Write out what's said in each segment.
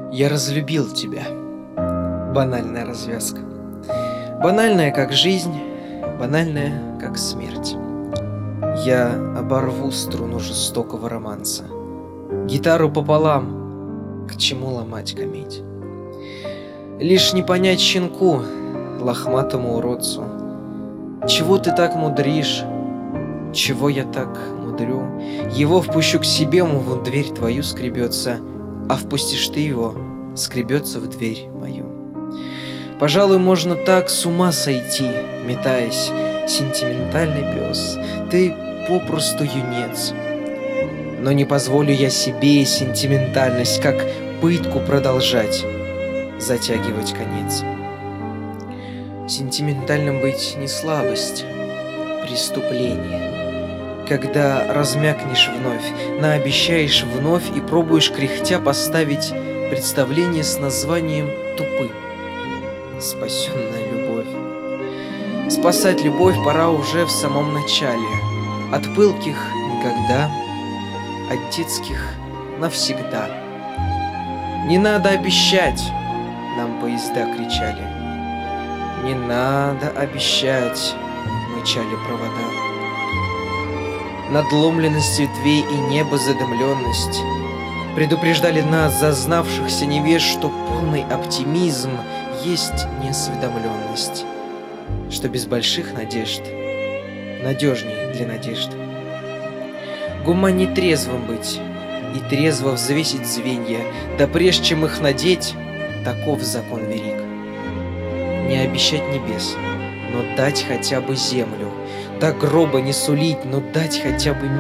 Я разлюбил тебя. Банальная развязка. Банальная, как жизнь, банальная, как смерть. Я оборву струну жестокого романса. Гитару пополам, к чему ломать кометь? Лишь не понять щенку, лохматому уродцу. Чего ты так мудришь? Чего я так мудрю? Его впущу к себе, в дверь твою скребется, а впустишь ты его, скребется в дверь мою. Пожалуй, можно так с ума сойти, метаясь, сентиментальный пес. Ты попросту юнец. Но не позволю я себе сентиментальность, как пытку продолжать, затягивать конец. Сентиментальным быть не слабость, преступление. Когда размякнешь вновь, наобещаешь вновь и пробуешь кряхтя поставить представление с названием «Тупы». Спасенная любовь. Спасать любовь пора уже в самом начале. От пылких никогда, от детских навсегда. Не надо обещать, нам поезда кричали. Не надо обещать, мычали провода. Надломленность ветвей и небо задымленность предупреждали нас, зазнавшихся невеж, что полный оптимизм есть неосведомленность, что без больших надежд надежней для надежд. Гуманней трезвым быть и трезво взвесить звенья, да прежде чем их надеть, таков закон велик. Не обещать небес, но дать хотя бы землю, до гроба не сулить, но дать хотя бы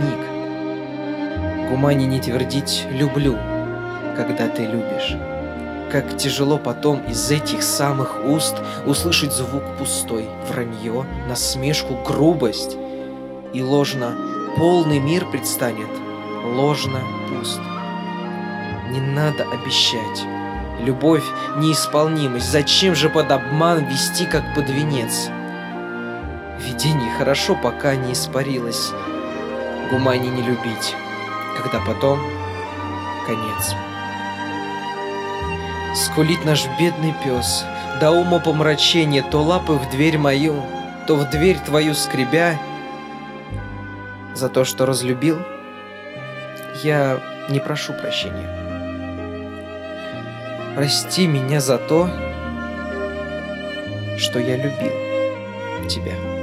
миг. Гуманней не твердить «люблю», когда ты любишь. Как тяжело потом из этих самых уст услышать звук пустой, вранье, насмешку, грубость. И ложно полный мир предстанет, ложно пуст. Не надо обещать. Любовь — неисполнимость. Зачем же под обман вести, как под венец? Видение хорошо, пока не испарилось. Гуманней не любить, когда потом конец. Скулит наш бедный пес, до ума помрачения, то лапы в дверь мою, то в дверь твою скребя. За то, что разлюбил, я не прошу прощения. Прости меня за то, что я любил тебя.